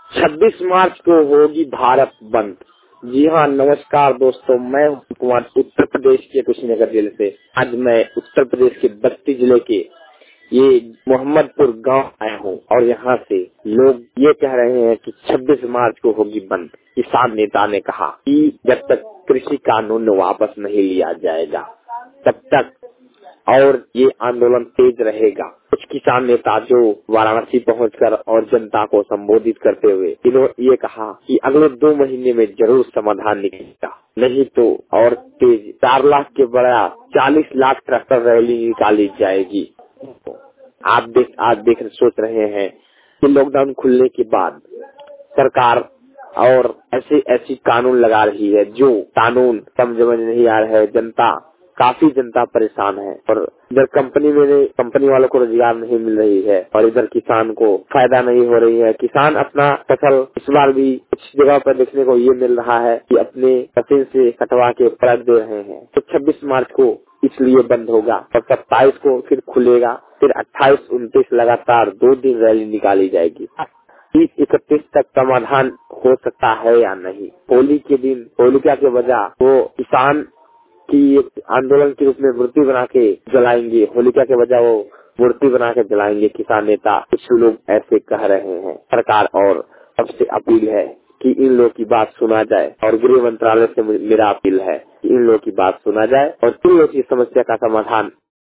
26 मार्च को होगी भारत बंद। जी हाँ, नमस्कार दोस्तों, मैं हूं कुमार उत्तर प्रदेश के कुशीनगर जिले से। आज मैं उत्तर प्रदेश के बस्ती जिले के ये मोहम्मदपुर गांव आया हूं और यहाँ से लोग ये कह रहे हैं कि 26 मार्च को होगी बंद। किसान नेता ने कहा कि जब तक कृषि कानून वापस नहीं लिया जाएगा तब तक और ये आंदोलन तेज रहेगा। कुछ किसान नेता जो वाराणसी पहुंचकर और जनता को संबोधित करते हुए इन्होंने ये कहा कि अगले 2 महीने में जरूर समाधान निकलेगा, नहीं तो और तेज 4 लाख के बड़ा 40 लाख ट्रैक्टर रैली निकाली जाएगी। आप देख सोच रहे हैं कि लॉकडाउन खुलने के बाद सरकार और ऐसी कानून लगा रही है जो कानून समझ नहीं आ रहा है। काफी जनता परेशान है और इधर कंपनी वालों को रोजगार नहीं मिल रही है और इधर किसान को फायदा नहीं हो रही है। किसान अपना फसल इस बार भी कुछ जगह पर देखने को ये मिल रहा है कि अपने मशीन से कटवा के पलट दे रहे हैं। तो 26 मार्च को इसलिए बंद होगा और 27 को फिर खुलेगा, फिर 28, 29 लगातार 2 दिन रैली निकाली जाएगी। 30-31 तक समाधान हो सकता है या नहीं। होली के दिन होलिका के वजह वो किसान की एक आंदोलन के रूप में मूर्ति बना के जलाएंगे। होलिका के वजह वो मूर्ति बना के जलाएंगे किसान नेता। कुछ लोग ऐसे कह रहे हैं। सरकार और सबसे अपील है कि इन लोगों की बात सुना जाए और गृह मंत्रालय से मेरा अपील है कि इन लोगों की बात सुना जाए और इन लोगों की समस्या का समाधान